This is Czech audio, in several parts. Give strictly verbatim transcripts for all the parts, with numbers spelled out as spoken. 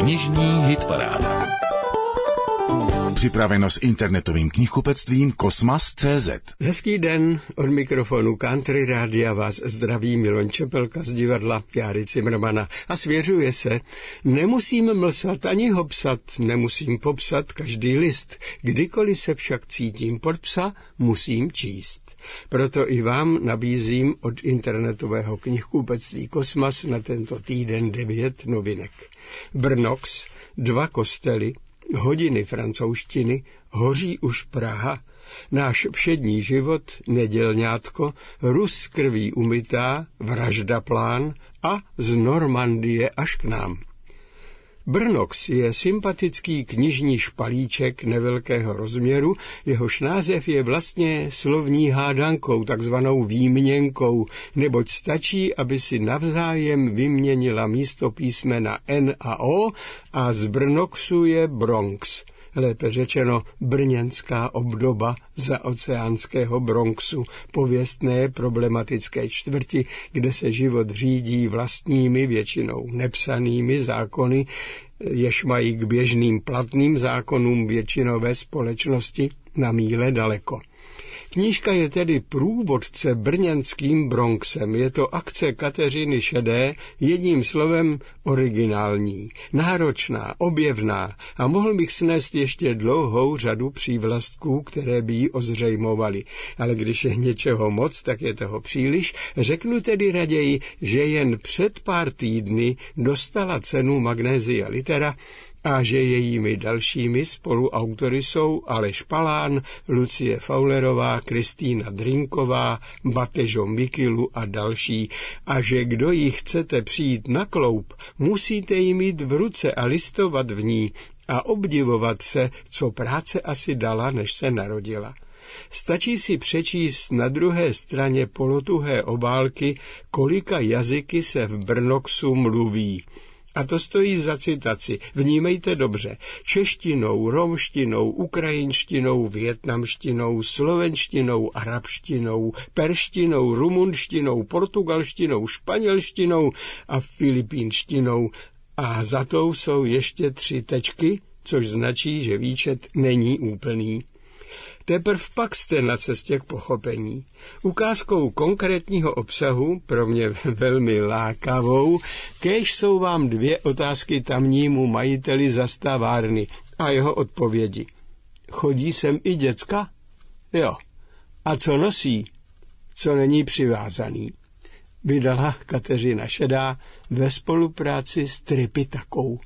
Knižní hitparáda. Připraveno s internetovým knihkupectvím Kosmas tečka cé zet. Hezký den, od mikrofonu Country Rádia vás zdraví Miloš Čepelka z divadla Járy Cimrmana a svěřuje se, nemusím mlsat ani hopsat, nemusím popsat každý list, kdykoliv se však cítím pod psa, musím číst. Proto i vám nabízím od internetového knihkupectví Kosmas na tento týden devět novinek. Brnox, dva kostely, hodiny francouzštiny, hoří už Praha, náš všední život, nedělňátko, Rus krví umytá, vražda plán a z Normandie až k nám. Brnox je sympatický knižní špalíček nevelkého rozměru, jehož název je vlastně slovní hádankou, takzvanou výměnkou, neboť stačí, aby si navzájem vyměnila místo písmena N a O a z Brnoxu je Bronx, lépe řečeno brněnská obdoba zaoceánského Bronxu, pověstné problematické čtvrti, kde se život řídí vlastními, většinou nepsanými zákony, jež mají k běžným platným zákonům většinové společnosti na míle daleko. Knížka je tedy průvodce brněnským Bronxem. Je to akce Kateřiny Šedé, jedním slovem originální, náročná, objevná a mohl bych snést ještě dlouhou řadu přívlastků, které by ji ozřejmovaly. Ale když je něčeho moc, tak je toho příliš. Řeknu tedy raději, že jen před pár týdny dostala cenu Magnesia Litera a že jejími dalšími spoluautory jsou Aleš Palán, Lucie Faulerová, Kristýna Drinková, Batežo Mikilu a další. A že kdo jí chcete přijít na kloup, musíte ji mít v ruce a listovat v ní a obdivovat se, co práce asi dala, než se narodila. Stačí si přečíst na druhé straně polotuhé obálky, kolika jazyky se v Brnoxu mluví. A to stojí za citaci. Vnímejte dobře. Češtinou, romštinou, ukrajinštinou, vietnamštinou, slovenštinou, arabštinou, perštinou, rumunštinou, portugalštinou, španělštinou a filipínštinou. A za tou jsou ještě tři tečky, což značí, že výčet není úplný. Teprv pak jste na cestě k pochopení. Ukázkou konkrétního obsahu, pro mě velmi lákavou, kéž jsou vám dvě otázky tamnímu majiteli zastavárny a jeho odpovědi. Chodí sem i děcka? Jo. A co nosí? Co není přivázaný? Vydala Kateřina Šedá ve spolupráci s Tripitakou.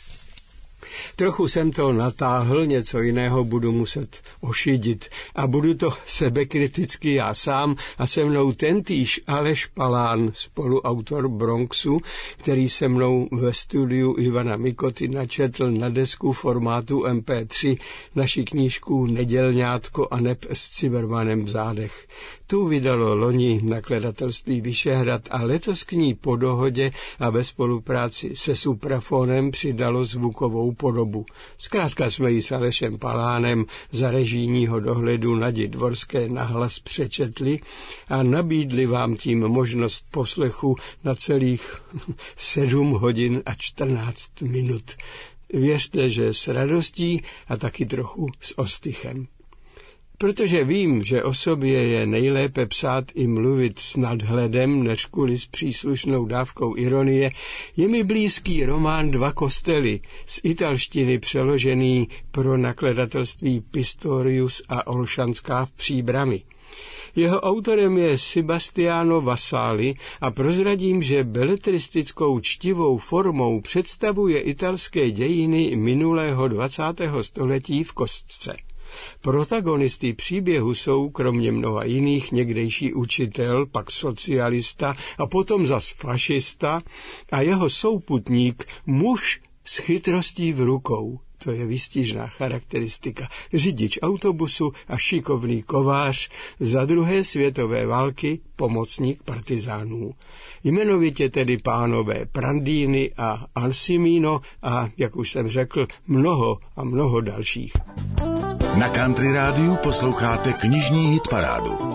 Trochu jsem to natáhl, něco jiného budu muset ošidit a budu to sebekriticky já sám a se mnou tentýž Aleš Palán, spoluautor Bronxu, který se mnou ve studiu Ivana Mikoty načetl na desku formátu em pé tři naši knížku Nedělňátko a neb s Cimrmanem v zádech. Tu vydalo loni nakladatelství Vyšehrad a letos k ní po dohodě a ve spolupráci se Suprafonem přidalo zvukovou podobu. Zkrátka jsme ji s Alešem Palánem za režijního dohledu Nadi Dvorské nahlas přečetli a nabídli vám tím možnost poslechu na celých sedm hodin a čtrnáct minut. Věřte, že s radostí a taky trochu s ostychem. Protože vím, že o sobě je nejlépe psát i mluvit s nadhledem, než kvůli s příslušnou dávkou ironie, je mi blízký román Dva kostely, z italštiny přeložený pro nakladatelství Pistorius a Olšanská v Příbrami. Jeho autorem je Sebastiano Vasali a prozradím, že beletristickou čtivou formou představuje italské dějiny minulého dvacátého století v kostce. Protagonisty příběhu jsou, kromě mnoha jiných, někdejší učitel, pak socialista a potom zas fašista a jeho souputník, muž s chytrostí v rukou. To je výstižná charakteristika. Řidič autobusu a šikovný kovář, za druhé světové války pomocník partizánů. Jmenovitě tedy pánové Prandini a Ansimino a, jak už jsem řekl, mnoho a mnoho dalších. Na Country Rádiu posloucháte knižní hitparádu.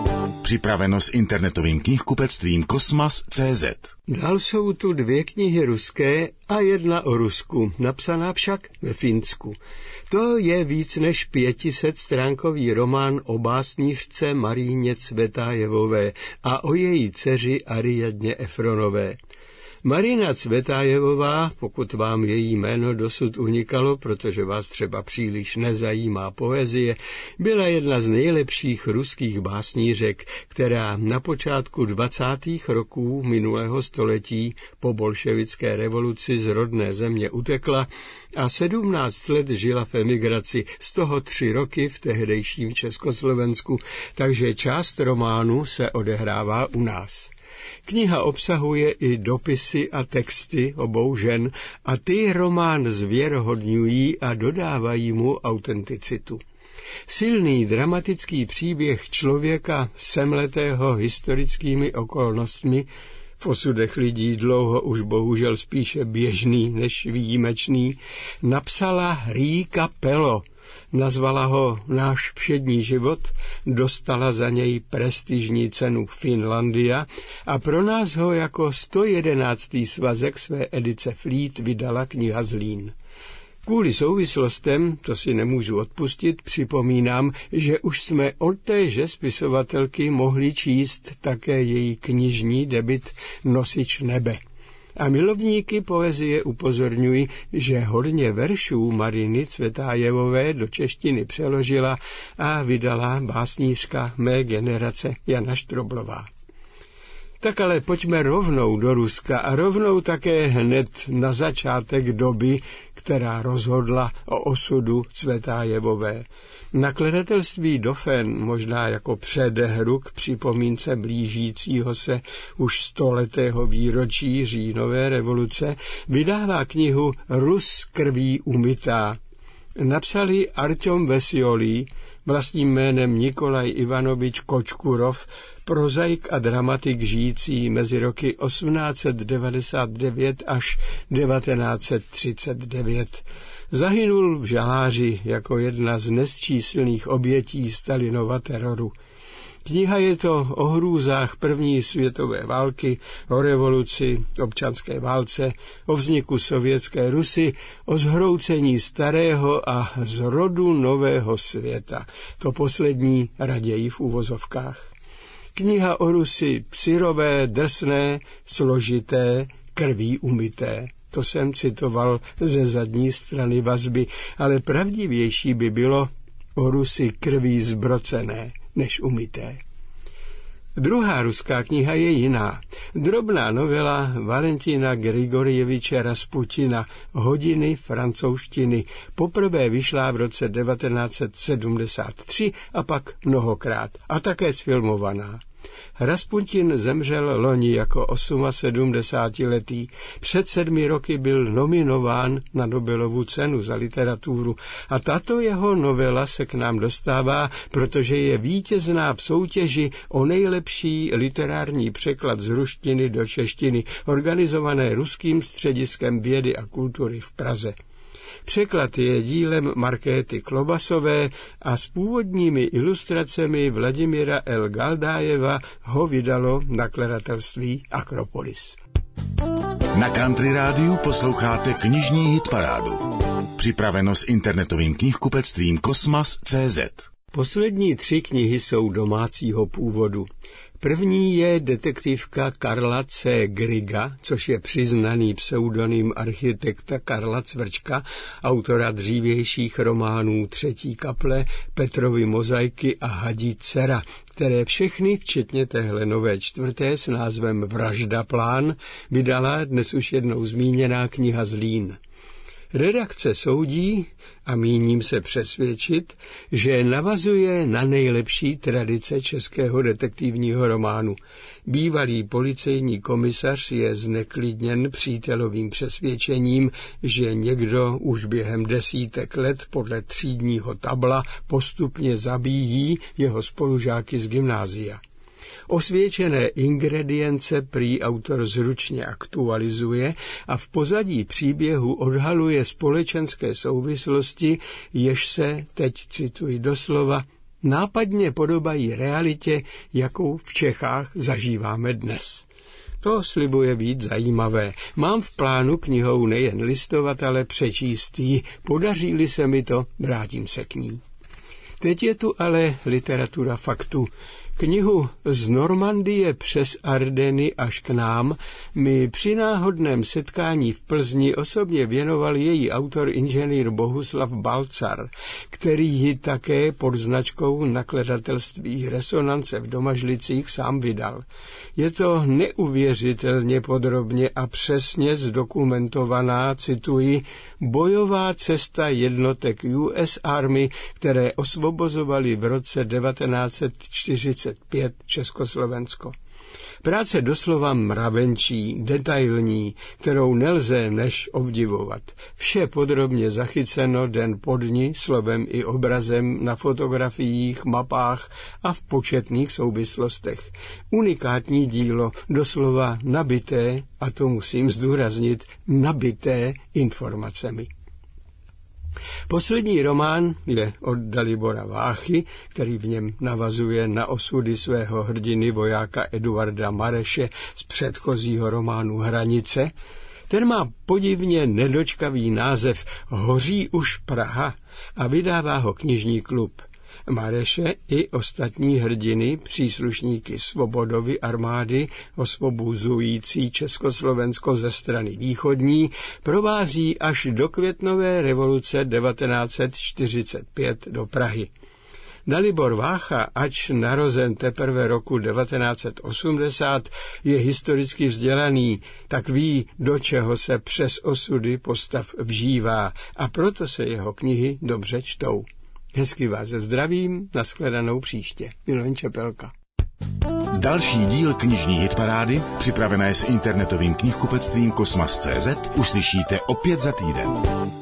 Připraveno s internetovým knihkupectvím Kosmas tečka cé zet. Dál jsou tu dvě knihy ruské a jedna o Rusku, napsaná však ve Finsku. To je víc než pětisetstránkový román o básnířce Maríně Cvetajevové a o její dceři Ariadně Efronové. Marina Cvetajevová, pokud vám její jméno dosud unikalo, protože vás třeba příliš nezajímá poezie, byla jedna z nejlepších ruských básnířek, která na počátku dvacátých roků minulého století po bolševické revoluci z rodné země utekla a sedmnáct let žila v emigraci, z toho tři roky v tehdejším Československu, takže část románu se odehrává u nás. Kniha obsahuje i dopisy a texty obou žen a ty román zvěrohodňují a dodávají mu autenticitu. Silný dramatický příběh člověka semletého historickými okolnostmi, v osudech lidí dlouho už bohužel spíše běžný než výjimečný, napsala Riikka Pelo. Nazvala ho Náš všední život, dostala za něj prestižní cenu Finlandia a pro nás ho jako sto jedenáctý svazek své edice Flít vydala kniha Zlín. Kvůli souvislostem, to si nemůžu odpustit, připomínám, že už jsme od téže spisovatelky mohli číst také její knižní debut Nosič nebe. A milovníky poezie upozorňují, že hodně veršů Mariny Cvetajevové do češtiny přeložila a vydala básnířka mé generace Jana Štroblová. Tak ale pojďme rovnou do Ruska a rovnou také hned na začátek doby, která rozhodla o osudu Cvetajevové. Nakladatelství Dofen, možná jako předehru k připomínce blížícího se už stoletého výročí říjnové revoluce, vydává knihu Rus krví umytá. Napsali Arťom Vesiolí, vlastním jménem Nikolaj Ivanovič Kočkurov, prozaik a dramatik žijící mezi roky osmnáct set devadesát devět až devatenáct set třicet devět. Zahynul v žaláři jako jedna z nesčíslných obětí Stalinova teroru. Kniha je to o hrůzách první světové války, o revoluci, občanské válce, o vzniku sovětské Rusy, o zhroucení starého a zrodu nového světa. To poslední raději v uvozovkách. Kniha o Rusy psirové, drsné, složité, krví umyté. To jsem citoval ze zadní strany vazby, ale pravdivější by bylo o Rusy krví zbrocené než umyté. Druhá ruská kniha je jiná. Drobná novela Valentina Grigorjeviče Rasputina Hodiny francouzštiny. Poprvé vyšla v roce devatenáct set sedmdesát tři a pak mnohokrát. A také sfilmovaná. Rasputin zemřel loni jako sedmdesátiosmiletý. Před sedmi roky byl nominován na Nobelovu cenu za literaturu a tato jeho novela se k nám dostává, protože je vítězná v soutěži o nejlepší literární překlad z ruštiny do češtiny, organizované Ruským střediskem vědy a kultury v Praze. Překlad je dílem Markéty Klobasové a s původními ilustracemi Vladimira L. Galdájeva ho vydalo nakladatelství Akropolis. Na Country Rádiu posloucháte knižní hitparádu. Připraveno s internetovým knihkupectvím Kosmas tečka cé zet. Poslední tři knihy jsou domácího původu. První je detektivka Karla C. Griga, což je přiznaný pseudonym architekta Karla Cvrčka, autora dřívějších románů Třetí kaple, Petrovy mozaiky a Hadí dcera, které všechny, včetně téhle nové čtvrté s názvem Vražda plán, vydala dnes už jednou zmíněná kniha Zlín. Redakce soudí, a míním se přesvědčit, že navazuje na nejlepší tradice českého detektivního románu. Bývalý policejní komisař je zneklidněn přítelovým přesvědčením, že někdo už během desítek let podle třídního tabla postupně zabíjí jeho spolužáky z gymnázia. Osvědčené ingredience prý autor zručně aktualizuje a v pozadí příběhu odhaluje společenské souvislosti, jež se, teď cituji doslova, nápadně podobají realitě, jakou v Čechách zažíváme dnes. To slibuje být zajímavé. Mám v plánu knihou nejen listovat, ale přečíst ji. Podaří-li se mi to, vrátím se k ní. Teď je tu ale literatura faktu. Knihu Z Normandie přes Ardeny až k nám mi při náhodném setkání v Plzni osobně věnoval její autor inženýr Bohuslav Balcar, který ji také pod značkou nakladatelství Resonance v Domažlicích sám vydal. Je to neuvěřitelně podrobně a přesně zdokumentovaná, cituji, bojová cesta jednotek U S Army, které osvobozovaly v roce devatenáct set čtyřicet pět Československo. Práce doslova mravenčí, detailní, kterou nelze než obdivovat. Vše podrobně zachyceno den po dni, slovem i obrazem, na fotografiích, mapách a v početných souvislostech. Unikátní dílo, doslova nabité, a to musím zdůraznit, nabité informacemi. Poslední román je od Dalibora Váchy, který v něm navazuje na osudy svého hrdiny vojáka Eduarda Mareše z předchozího románu Hranice. Ten má podivně nedočkavý název Hoří už Praha a vydává ho knižní klub. Mareše i ostatní hrdiny, příslušníky Svobodovy armády, osvobozující Československo ze strany východní, provází až do květnové revoluce devatenáct set čtyřicet pět do Prahy. Dalibor Vácha, ač narozen teprve roku devatenáct set osmdesát, je historicky vzdělaný, tak ví, do čeho se přes osudy postav vžívá, a proto se jeho knihy dobře čtou. Hezky vás zdravím, nashledanou příště. Miloš Čepelka. Další díl knižní hitparády, připravené s internetovým knihkupectvím Kosmas tečka cé zet, uslyšíte opět za týden.